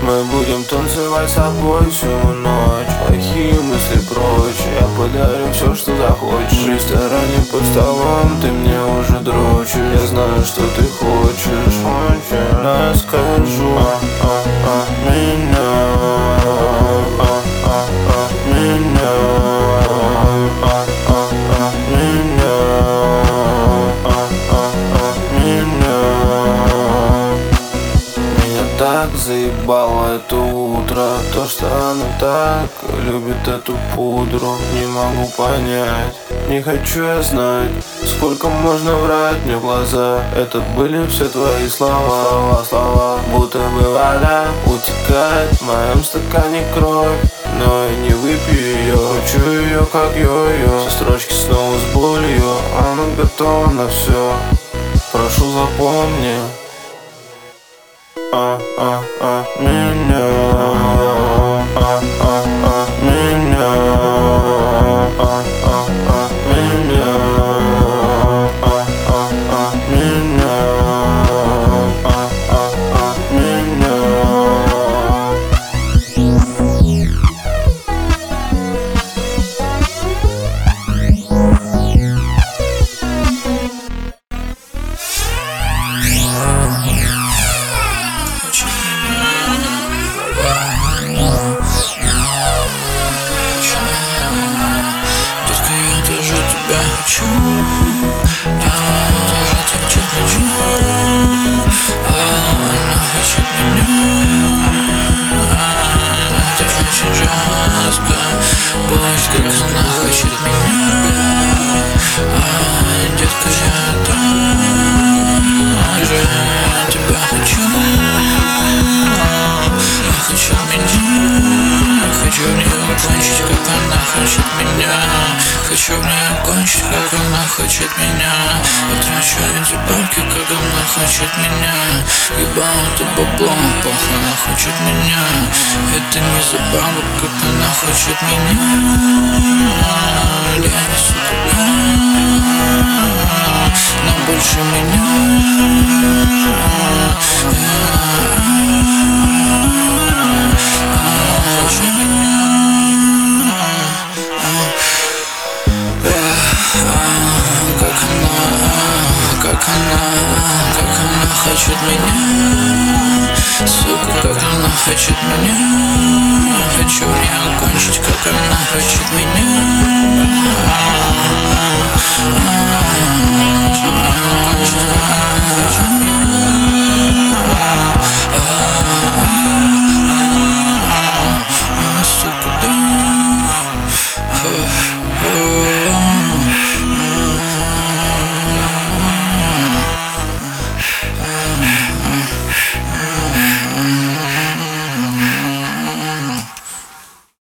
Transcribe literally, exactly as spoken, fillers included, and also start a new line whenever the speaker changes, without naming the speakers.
Мы будем танцевать с тобой всю ночь, плохие мысли прочь. Я подарю все, что захочешь. В ресторане под столом ты мне уже дрочишь. Я знаю, что ты хочешь, хочешь. Расскажу а, а, а, меня, а, а, а, меня, а, а, а, меня, а, а, а, меня. Меня так заебало это утро, то, что она так любит эту пудру. Не могу понять, не хочу я знать, сколько можно врать мне в глаза. Это были все твои слова, слова, слова. Будто бы вода утекает в моем стакане кровь, но я не выпью ее. Хочу ее как йо-йо, все строчки снова с болью. Она готова на все, прошу запомни. А, а, а, меня, а, а, а, меня, а, а, а, меня, а, а, а, меня, а, а, а, меня.
Хочу, я хочу меня, она хочет меня. Это очень жестко, пусть как она хочет меня. Детка, я тоже тебя хочу. Я хочу меня, хочу в нее кончить, как она хочет меня. Хочу в нее кончить, как она хочет меня. Я трачу эти бабки, как она хочет меня. Ебала ты баблом, пох, она хочет меня. Это не забава, как она хочет меня. Я несу тебя, но больше меня. Как она хочет меня, сука, как она хочет меня. Хочу в нее кончить.